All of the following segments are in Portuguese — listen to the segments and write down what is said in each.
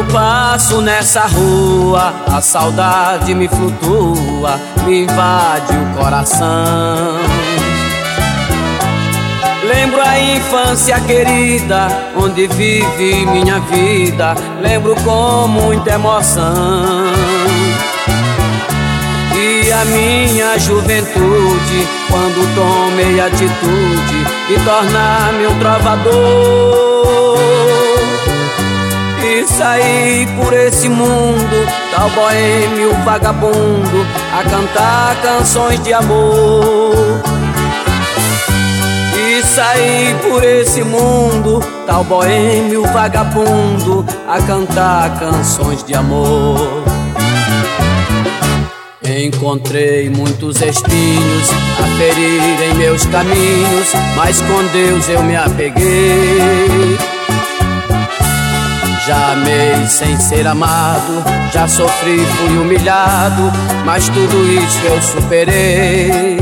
passo nessa rua, a saudade me flutua, me invade o coração. Lembro a infância querida, onde vive minha vida, lembro com muita emoção. E a minha juventude, quando tomei atitude de tornar-me um trovador, e saí por esse mundo, tal boêmio vagabundo, a cantar canções de amor. E saí por esse mundo, tal boêmio vagabundo, a cantar canções de amor. Encontrei muitos espinhos a ferir em meus caminhos, mas com Deus eu me apeguei. Já amei sem ser amado, já sofri, fui humilhado, mas tudo isso eu superei.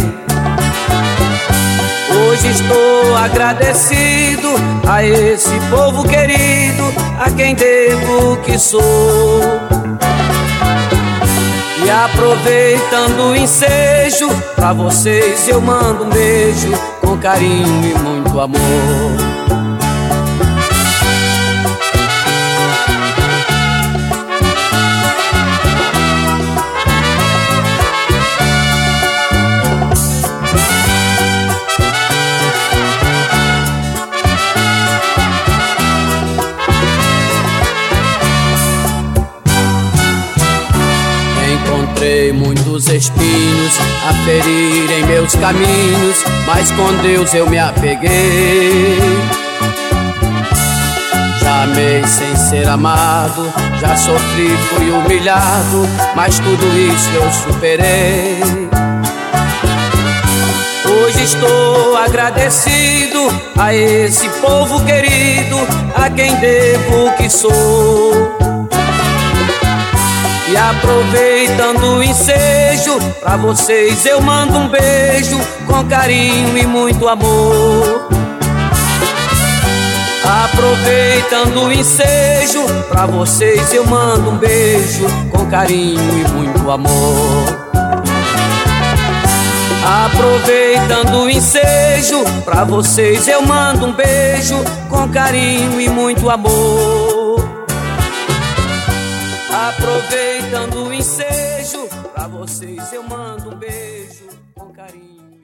Hoje estou agradecido a esse povo querido, a quem devo o que sou. E aproveitando o ensejo, pra vocês eu mando um beijo com carinho e muito amor. Encontrei muitos espinhos a ferir em meus caminhos, mas com Deus eu me apeguei. Já amei sem ser amado, já sofri, fui humilhado, mas tudo isso eu superei. Hoje estou agradecido a esse povo querido, a quem devo o que sou. E aproveitando o ensejo, pra vocês eu mando um beijo com carinho e muito amor. Aproveitando o ensejo, pra vocês eu mando um beijo com carinho e muito amor. Aproveitando o ensejo, pra vocês eu mando um beijo com carinho e muito amor. Aproveitando o ensejo, pra vocês eu mando um beijo com carinho.